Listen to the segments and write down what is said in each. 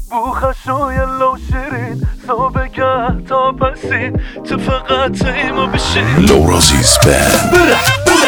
بوخشوی لو شیرین صبحگه تا پسین تو فقط ایمو بشین لورازیز بند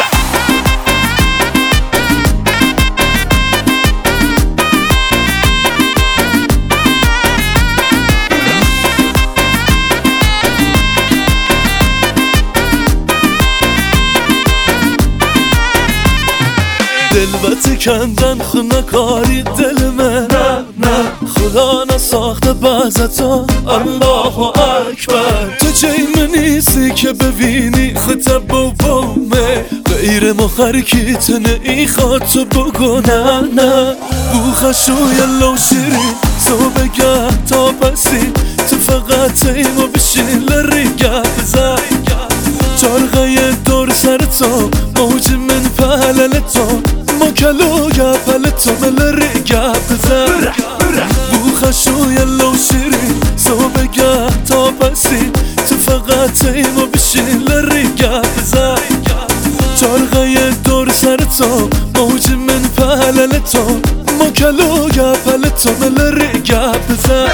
دلبت کندن خونه کاری دل من نه خدا نساخته بعضتا الله اکبر تو جیم نیستی که ببینی خطب بومه غیر مخرکیت ای خواد تو بگو نه بوخشوی لو شیرین صبحگه تا پسین تو فقط ایمو بشین لریگه بزن چارغه دور سر تو موج من پهلل تو مکلو گپل تو ملری گپ بزن بوخشوی لو شیرین صبحگه تا پسین تو فقط ایمو بشین لری گپ بزن چارغه دور سر تو موج من پهلل تو مکلو گپل تو ملری گپ بزن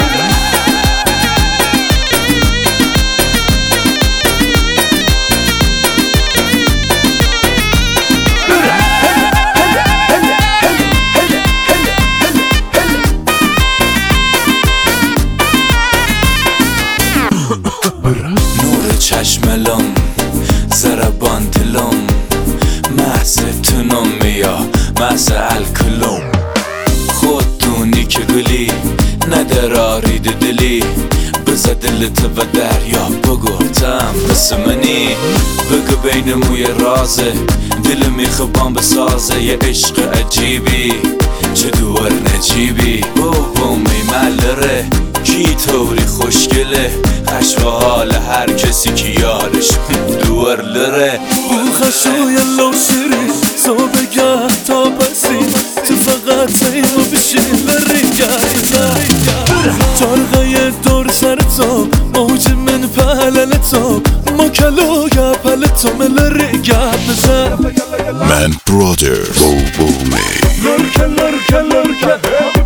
چشملم زربان دلم محض تنم یا محض الکلم خودتونی که گلی ندرارید دلی بزا دلت و دریا بگو تم بس منی بگو بین موی رازه دل میخوام بسازه یه عشق عجیبی چه دور نجیبی بومی ملره کی طوری خوشگله خشو حال هر کسی که یارش دور لره بوخشوی لو شیرین صبحگه تا پسین تو فقط ایمو بشین لریگه چارغه دور سر تو موج من پهلل تو مکلو گپل تو ملریگه بزن من برادر بومی لرکه لرکه لرکه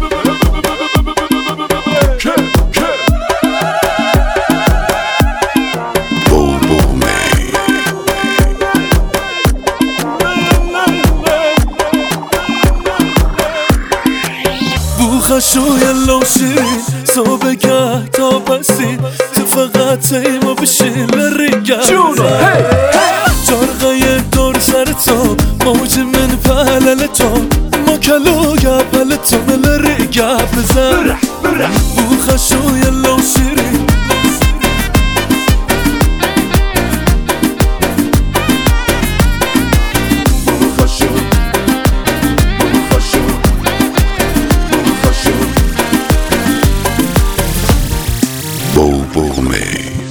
بوخشوی لو شیرین صبحگه تا پسین تو فقط ایمو بشین لریگه چارغه دور سر تو موج من پهلل تو مکلو گپل تو ملریگه بزن بوخشوی لو شیرین Bow me.